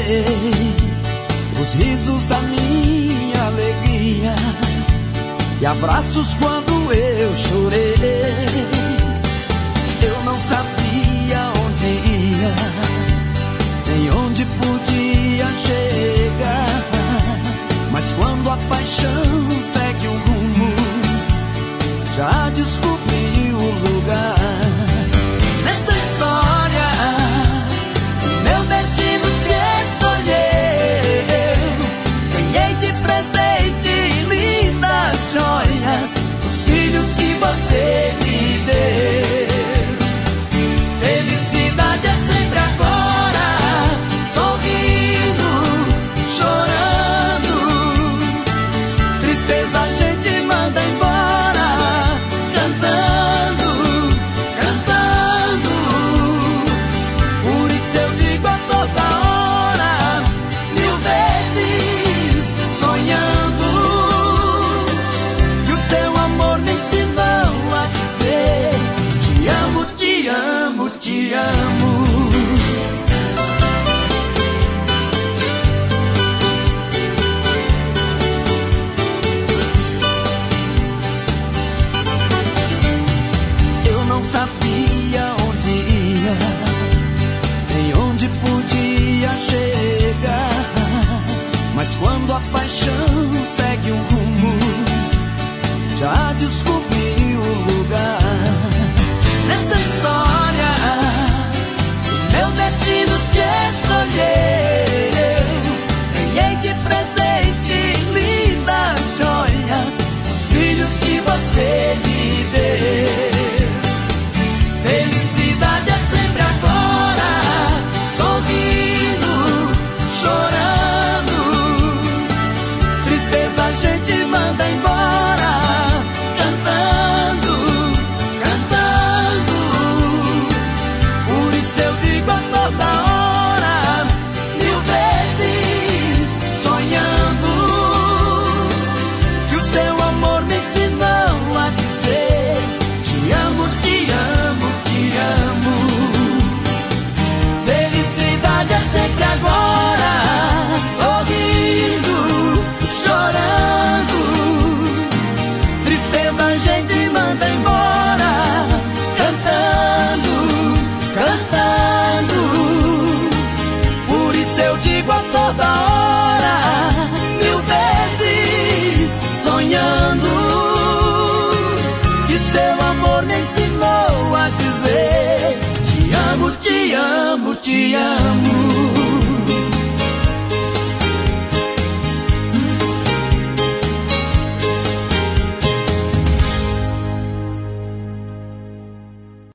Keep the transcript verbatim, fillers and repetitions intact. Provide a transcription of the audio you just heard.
sei os risos da minha alegria e abraços quando eu chorei. Eu não sabia onde ia, nem onde podia chegar, mas quando a paixão segue um rumo, já descobri o lugar. Nessa história, meu destino te escolheu. Ganhei de presente lindas joias, os filhos que você me deu. Felicidade é sempre agora, sorrindo, chorando. Tristeza a gente manda embora, cantando, cantando. Por isso eu digo a toda hora, mil vezes sonhando, que o seu amor me ensinou a dizer: te amo, te amo, te amo. Eu não sabia onde ia, nem onde podia chegar, mas quando a paixão segue um rumo, já descobri o lugar. Nessa história, meu destino te escolheu. Ganhei de presente lindas joias, os filhos que você me deu. Felicidade é sempre agora, sorrindo, chorando. Tristeza a gente manda embora, cantando, cantando. Por isso eu digo a toda hora, mil vezes sonhando, que o seu amor me ensinou a dizer: te amo, te amo, te amo. Felicidade é sempre agora, sorrindo, chorando. Tristeza a gente manda embora, cantando, cantando. Por isso eu digo a toda hora, mil vezes sonhando, que seu amor me ensinou a dizer: te amo, te amo, te amo.